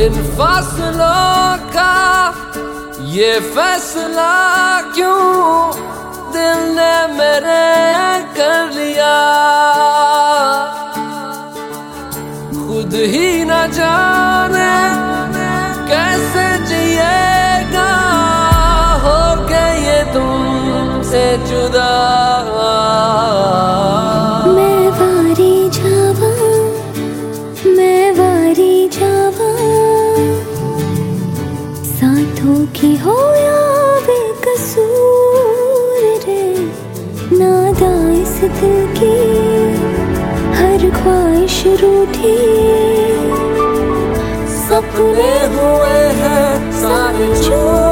इन फासलों का ये फैसला क्यों दिल ने मेरे कर लिया, खुद ही न जाने कैसे जिएगा हो के ये तुमसे जुदा। मैं वारी जावा साथों की हो या बेकसूर रे, नादा इस दिल की हर ख्वाहिश रूठी, सपने हुए हैं सारे झूठ।